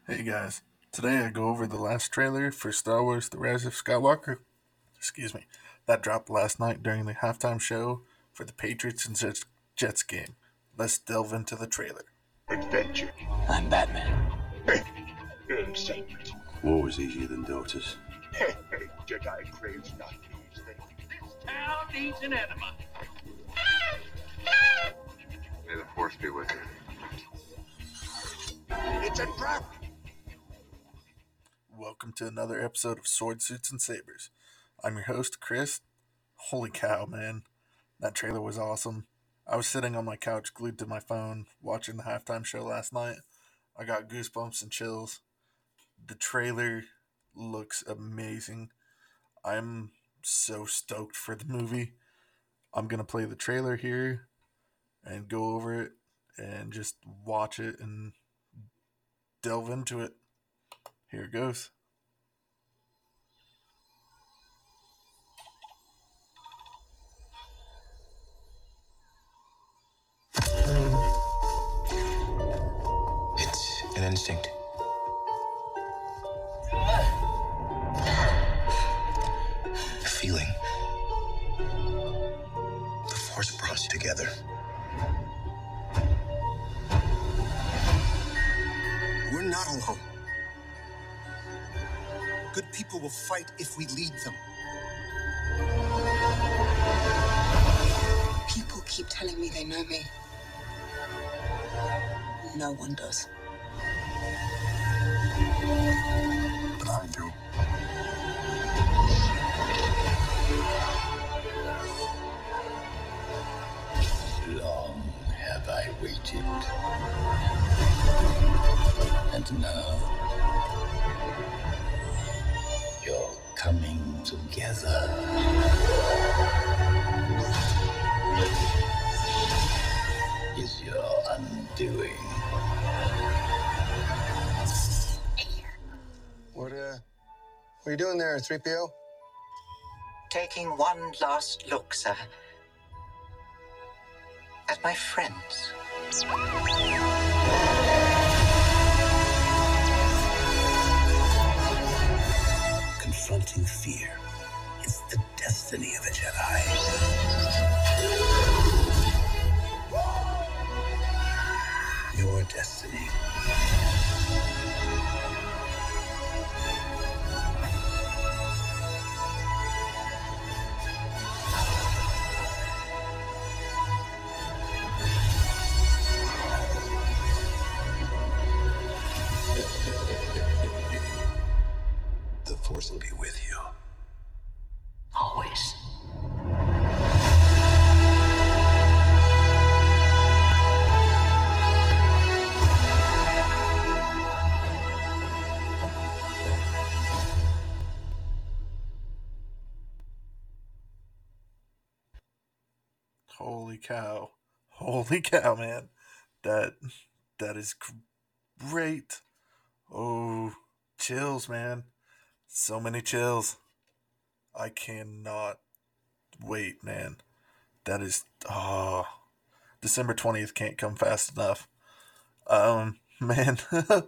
Hey guys, today I go over the last trailer for Star Wars The Rise of Skywalker. Excuse me. That dropped last night during the halftime show for the Patriots and Jets game. Let's delve into the trailer. Adventure. I'm Batman. Insect. War was easier than daughters. Jedi craves not these things. This town needs an enema. May the force be with you. It's a trap. Welcome to another episode of Sword Suits and Sabers. I'm your host, Chris. Holy cow, man. That trailer was awesome. I was sitting on my couch glued to my phone watching the halftime show last night. I got goosebumps and chills. The trailer looks amazing. I'm so stoked for the movie. I'm going to play the trailer here and go over it and just watch it and delve into it. Here it goes. It's an instinct. A feeling. The Force brought us together. We're not alone. Good people will fight if we lead them. People keep telling me they know me. No one does. But I do. Long have I waited. And now you're coming together. Is your undoing. What are you doing there, 3PO? Taking one last look, sir. At my friends. Confronting fear is the destiny of a Jedi. Your destiny. The Force will be with you. Always. Holy cow. Holy cow, man. That is great. Oh, chills, man. So many chills. I cannot wait, man. That is December 20th can't come fast enough. Man.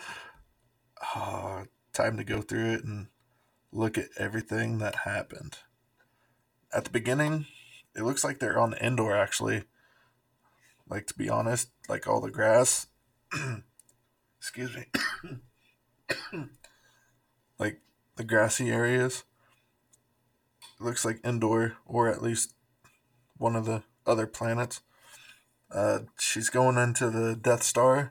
Time to go through it and look at everything that happened. At the beginning, it looks like they're on Endor, actually. Like, to be honest, like all the grass. Excuse me. Like the grassy areas. It looks like Endor, or at least one of the other planets. She's going into the Death Star.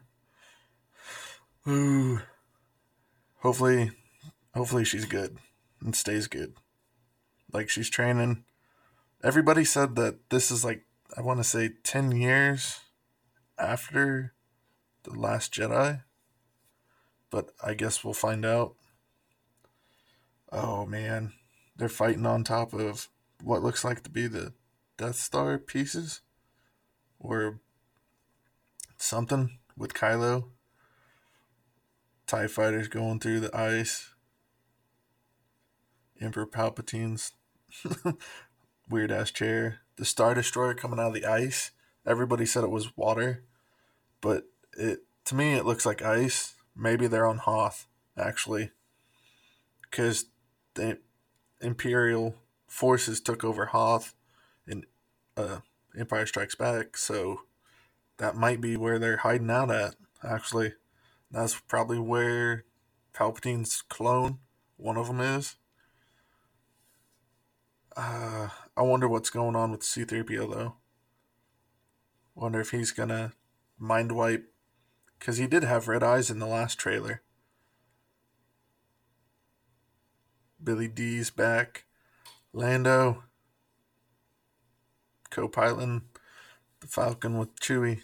Ooh. Hopefully she's good and stays good. Like, she's training. Everybody said that this is like, I want to say 10 years after The Last Jedi. But I guess we'll find out. Oh man. They're fighting on top of what looks like to be the Death Star pieces. Or something with Kylo. TIE fighters going through the ice. Emperor Palpatine's weird ass chair. The Star Destroyer coming out of the ice. Everybody said it was water, but to me it looks like ice. maybe they're on Hoth, actually. Because the Imperial forces took over Hoth in Empire Strikes Back, so that might be where they're hiding out at, actually. That's probably where Palpatine's clone, one of them, is. I wonder what's going on with C-3PO, though. Wonder if he's gonna mind wipe, because he did have red eyes in the last trailer. Billy D's back. Lando co-piloting the Falcon with Chewie.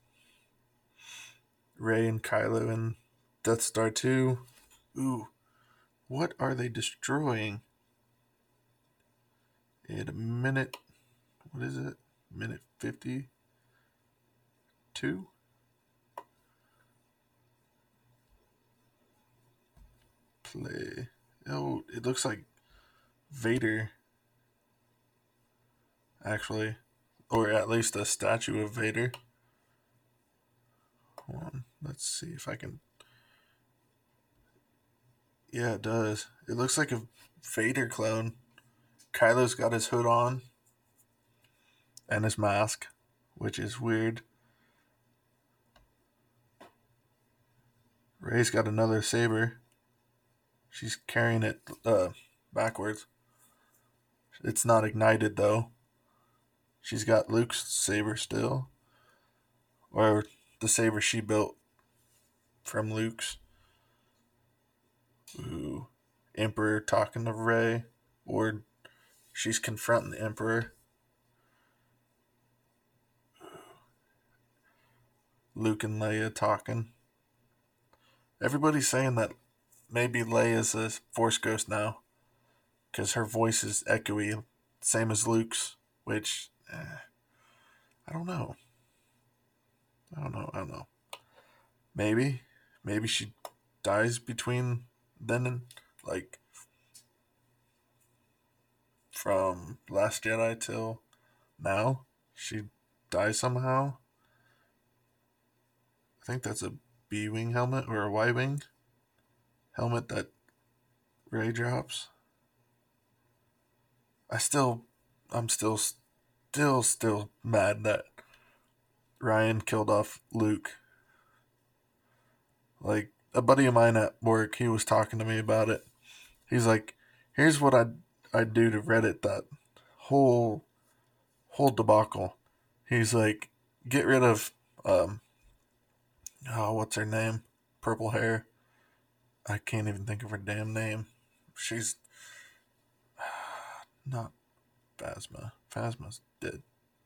Rey and Kylo and Death Star 2. Ooh, what are they destroying? In a minute, what is it? Minute 52? Play. Oh, it looks like Vader, actually. Or at least a statue of Vader. Hold on, let's see if I can... Yeah, it does. It looks like a Vader clone. Kylo's got his hood on. And his mask, which is weird. Rey's got another saber. She's carrying it backwards. It's not ignited, though. She's got Luke's saber still. Or the saber she built from Luke's. Ooh. Emperor talking to Rey. Or she's confronting the Emperor. Luke and Leia talking. Everybody's saying that maybe Leia's a Force ghost now, because her voice is echoey, same as Luke's, which, I don't know. Maybe she dies between then and, like, from Last Jedi till now. She dies somehow. I think that's a B-wing helmet or a Y-wing helmet that Rey drops. I'm still mad that Ryan killed off Luke. Like, a buddy of mine at work, he was talking to me about it. He's like, here's what I'd do to Reddit that whole debacle. He's like, get rid of what's her name? Purple hair. I can't even think of her damn name. She's not Phasma. Phasma's dead.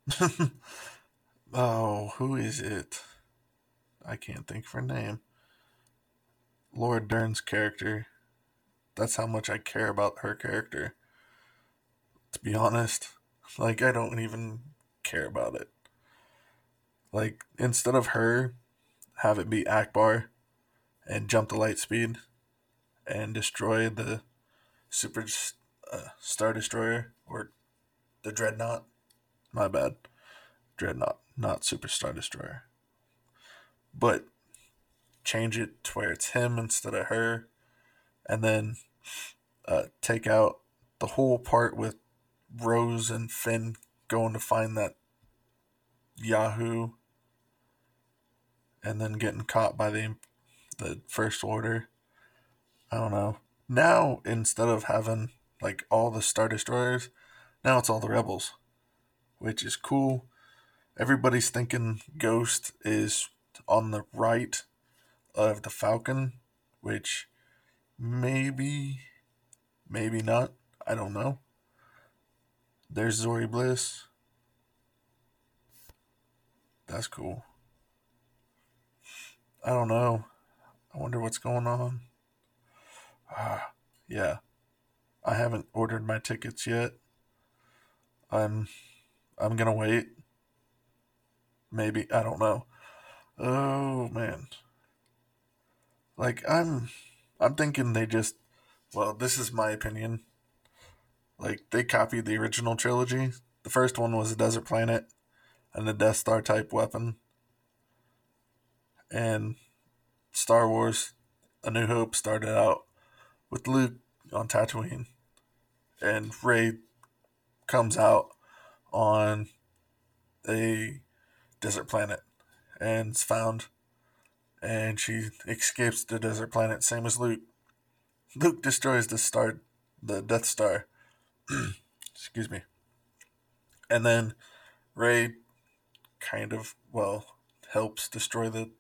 Oh, who is it? I can't think of her name. Laura Dern's character. That's how much I care about her character. To be honest. Like, I don't even care about it. Like, instead of her, have it be Akbar and jump the light speed and destroy the Super Star Destroyer, or the Dreadnought. My bad. Dreadnought, not Super Star Destroyer. But change it to where it's him instead of her, and then take out the whole part with Rose and Finn going to find that Yahoo, and then getting caught by the First Order. I don't know. Now, instead of having like all the Star Destroyers, now it's all the Rebels, which is cool. Everybody's thinking Ghost is on the right of the Falcon, which maybe not. I don't know. There's Zori Bliss. That's cool. I don't know. I wonder what's going on. Yeah. I haven't ordered my tickets yet. I'm gonna wait. Maybe, I don't know. Oh man. Like, I'm thinking they just, well, this is my opinion. Like, they copied the original trilogy. The first one was a desert planet and a Death Star type weapon. And Star Wars A New Hope started out with Luke on Tatooine, and Rey comes out on a desert planet and is found, and she escapes the desert planet, same as Luke. Luke destroys the Death Star. Excuse me. And then Rey kind of, helps destroy the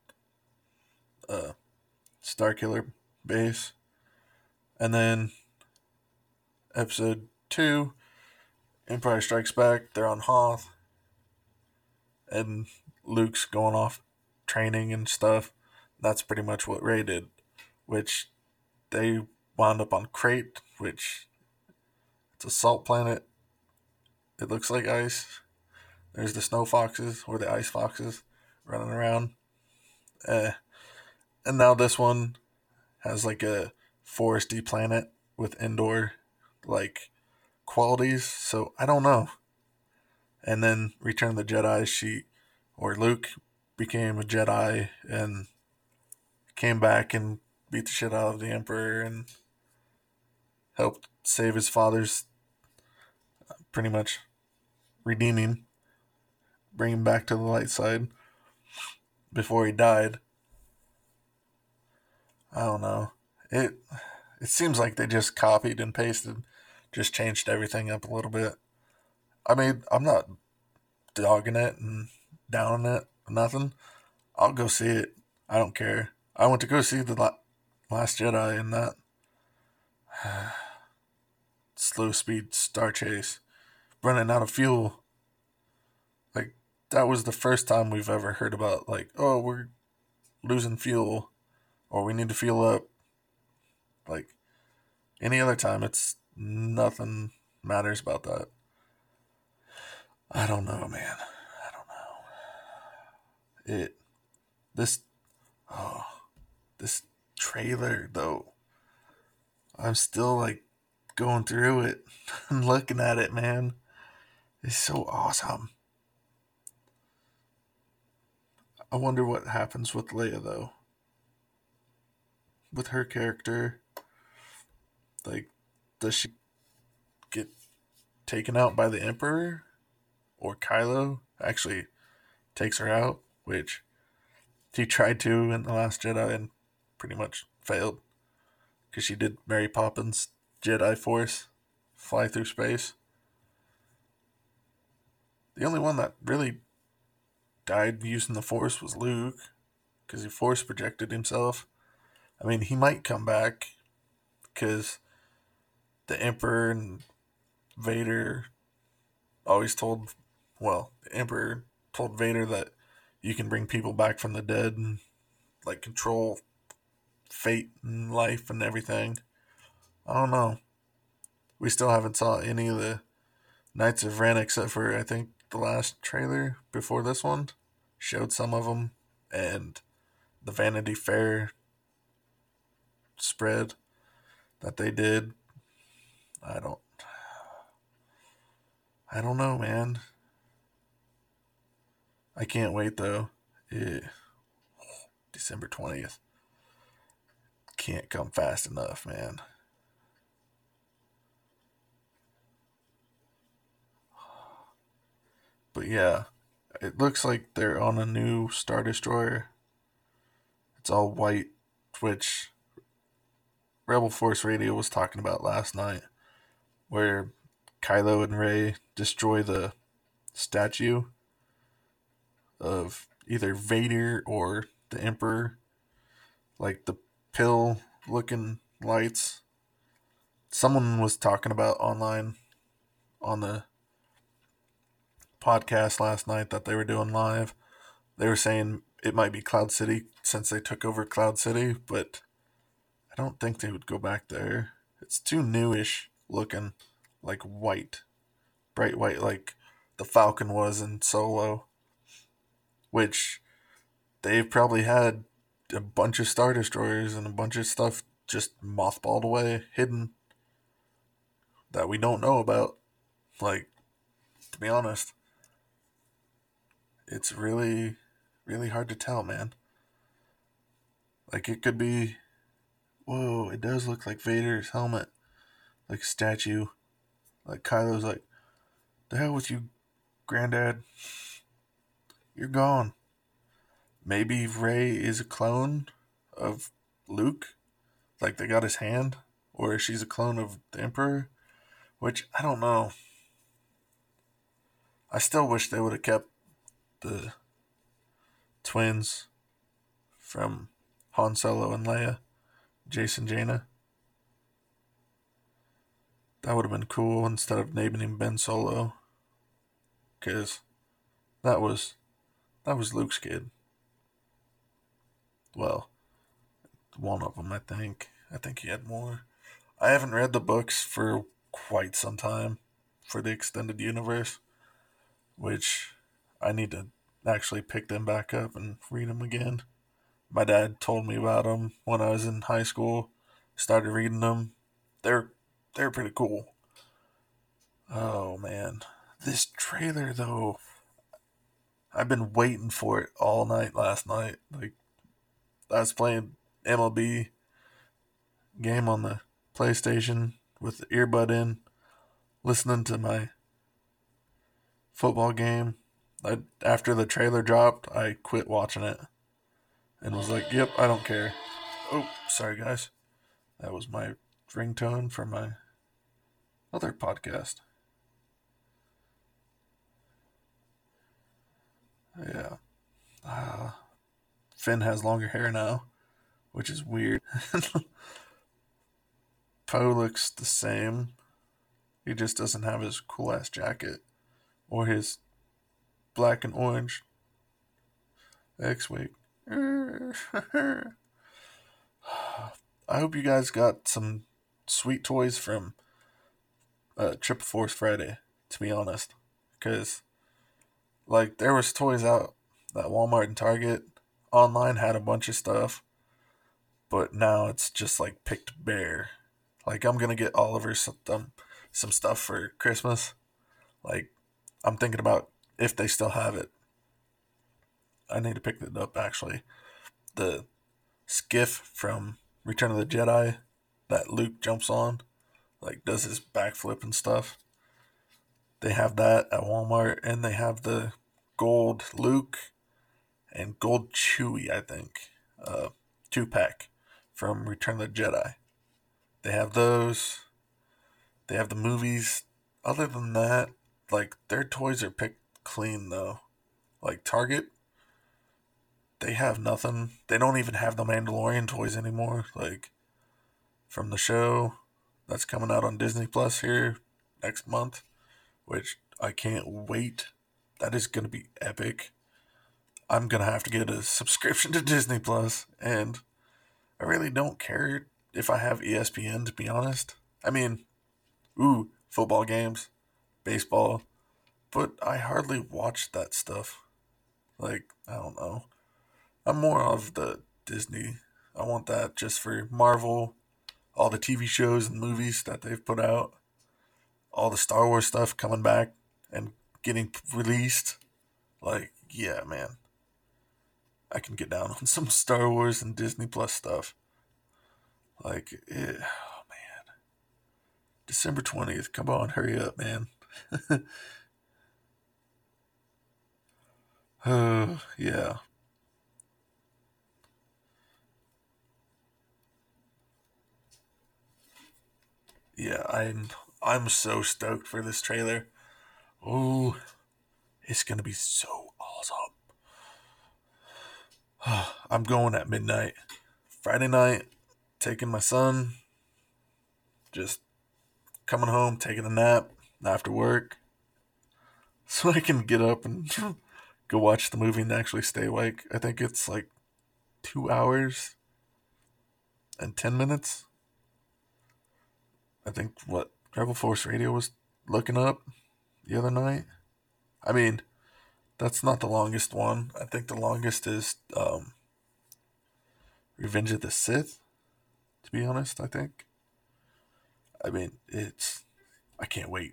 Starkiller base. And then episode 2, Empire Strikes Back, they're on Hoth. And Luke's going off training and stuff. That's pretty much what Rey did. Which they wound up on Crate, which it's a salt planet. It looks like ice. There's the snow foxes or the ice foxes running around. And now this one has like a foresty planet with indoor like qualities. So I don't know. And then Return of the Jedi, Luke became a Jedi and came back and beat the shit out of the Emperor and helped save his father's, pretty much redeem him, bring him back to the light side before he died. I don't know. It seems like they just copied and pasted, just changed everything up a little bit. I mean, I'm not dogging it and downing it, nothing. I'll go see it. I don't care. I went to go see The Last Jedi and that slow speed star chase, running out of fuel. Like, that was the first time we've ever heard about, like, oh, we're losing fuel, or we need to fuel up. Like, any other time, it's nothing matters about that. I don't know, man. I don't know. This trailer, though, I'm still, like, going through it and looking at it, man. It's so awesome. I wonder what happens with Leia, though. With her character. Like, does she get taken out by the Emperor? Or Kylo actually takes her out? Which he tried to in The Last Jedi and pretty much failed. Because she did Mary Poppins' Jedi Force, fly through space. The only one that really died using the Force was Luke, because he Force projected himself. I mean, he might come back, because the Emperor and Vader the Emperor told Vader that you can bring people back from the dead and, like, control fate and life and everything. I don't know. We still haven't saw any of the Knights of Ren except for, I think, the last trailer before this one showed some of them, and the Vanity Fair spread that they did. I don't know, man. I can't wait, though. December 20th. Can't come fast enough, man. But yeah, it looks like they're on a new Star Destroyer. It's all white, which Rebel Force Radio was talking about last night, where Kylo and Rey destroy the statue of either Vader or the Emperor, like the pill-looking lights. Someone was talking about online on the podcast last night that they were doing live. They were saying it might be Cloud City since they took over Cloud City, but I don't think they would go back there. It's too newish looking, like white, bright white, like the Falcon was in Solo, which they've probably had a bunch of Star Destroyers and a bunch of stuff just mothballed away, hidden, that we don't know about. Like, to be honest, it's really, really hard to tell, man. Like, it could be whoa, it does look like Vader's helmet. Like a statue. Like Kylo's like, the hell with you, Granddad. You're gone. Maybe Rey is a clone of Luke. Like they got his hand. Or she's a clone of the Emperor. Which, I don't know. I still wish they would have kept the twins from Han Solo and Leia. Jace and Jaina. That would have been cool instead of naming him Ben Solo. Because that was Luke's kid. Well, one of them, I think. I think he had more. I haven't read the books for quite some time for the extended universe, which I need to actually pick them back up and read them again. My dad told me about them when I was in high school. Started reading them. They're pretty cool. Oh man, this trailer though, I've been waiting for it all night last night. Like, I was playing MLB game on the PlayStation with the earbud in, listening to my football game. After the trailer dropped, I quit watching it and was like, yep, I don't care. Oh, sorry guys. That was my ringtone for my other podcast. Yeah. Finn has longer hair now, which is weird. Poe looks the same. He just doesn't have his cool ass jacket or his black and orange X-Wing. I hope you guys got some sweet toys from Triple Force Friday, to be honest. Because, like, there was toys out at Walmart and Target. Online had a bunch of stuff. But now it's just, like, picked bare. Like, I'm going to get Oliver some stuff for Christmas. Like, I'm thinking about if they still have it. I need to pick it up, actually. The skiff from Return of the Jedi that Luke jumps on, like, does his backflip and stuff. They have that at Walmart, and they have the gold Luke and gold Chewie, I think, 2-pack from Return of the Jedi. They have those. They have the movies. Other than that, like, their toys are picked clean, though. Like, Target, they have nothing. They don't even have the Mandalorian toys anymore. Like, from the show that's coming out on Disney Plus here next month, which I can't wait. That is going to be epic. I'm going to have to get a subscription to Disney Plus, and I really don't care if I have ESPN, to be honest. I mean, football games, baseball, but I hardly watch that stuff. Like, I don't know. I'm more of the Disney. I want that just for Marvel, all the TV shows and movies that they've put out, all the Star Wars stuff coming back and getting released. Like, yeah, man. I can get down on some Star Wars and Disney Plus stuff. Like, oh man. December 20th. Come on, hurry up, man. Yeah. Yeah, I'm so stoked for this trailer. Oh, it's gonna be so awesome. I'm going at midnight. Friday night, taking my son, just coming home, taking a nap after work, so I can get up and go watch the movie and actually stay awake. I think it's like 2 hours and 10 minutes. I think what Rebel Force Radio was looking up the other night. I mean, that's not the longest one. I think the longest is Revenge of the Sith, to be honest, I think. I mean, I can't wait.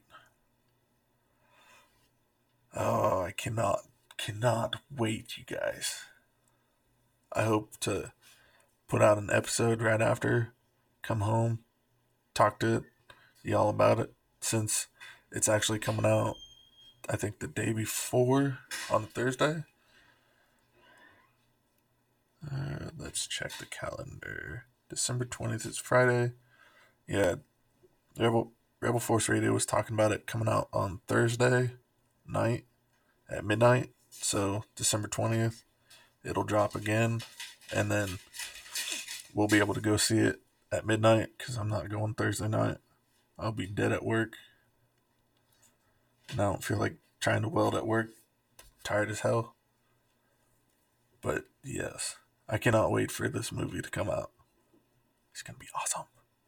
Oh, I cannot wait, you guys. I hope to put out an episode right after come home, talk to y'all about it, since it's actually coming out, I think, the day before on Thursday. Let's check the calendar. December 20th is Friday. Yeah, Rebel Force Radio was talking about it coming out on Thursday night at midnight. So December 20th, it'll drop again, and then we'll be able to go see it at midnight because I'm not going Thursday night. I'll be dead at work, and I don't feel like trying to weld at work. Tired as hell. But yes, I cannot wait for this movie to come out. It's going to be awesome.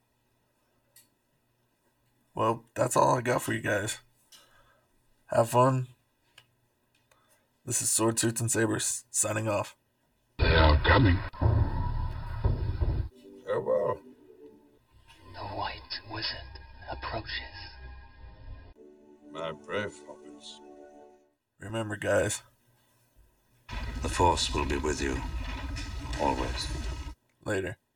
Well, that's all I got for you guys. Have fun. This is Sword, Suits, and Sabers signing off. They are coming. Farewell. The White Wizard approaches. My brave hobbits. Remember, guys. The Force will be with you. Always. Later.